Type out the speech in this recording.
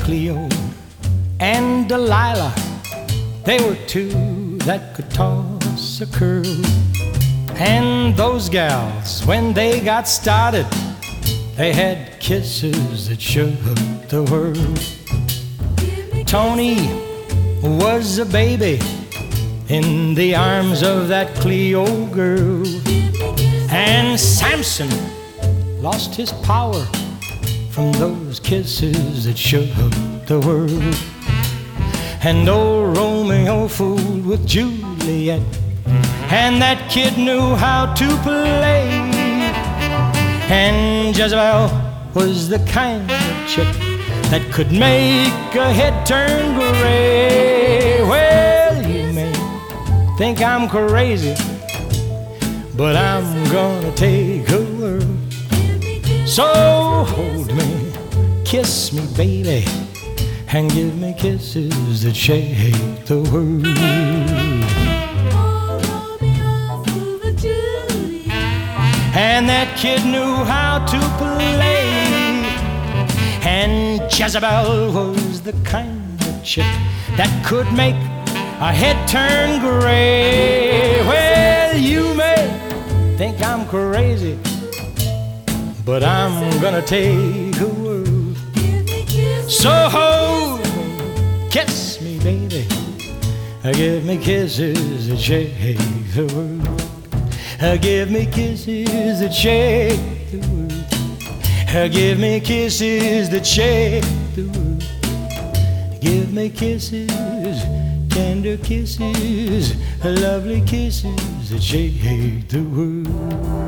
Cleo and Delilah, they were two that could toss a curl. And those gals, when they got started, they had kisses that shook the world. Tony was a baby in the arms of that Cleo girl. And Samson lost his power from those kisses that shook the world. And old Romeo fooled with Juliet, and that kid knew how to play. And Jezebel was the kind of chick that could make a head turn gray. Well, you may think I'm crazy, but I'm gonna take a whirl. So hold me, kiss me, baby, and give me kisses that shake the world. And that kid knew how to play. And Jezebel was the kind of chick that could make a head turn gray. Well, you may think I'm crazy, but I'm gonna take a whirl. So hold me, kiss me, baby, give me kisses that shake the world. Give me kisses that shake the world. Give me kisses that shake the world. Give me kisses, tender kisses, lovely kisses that shake the world.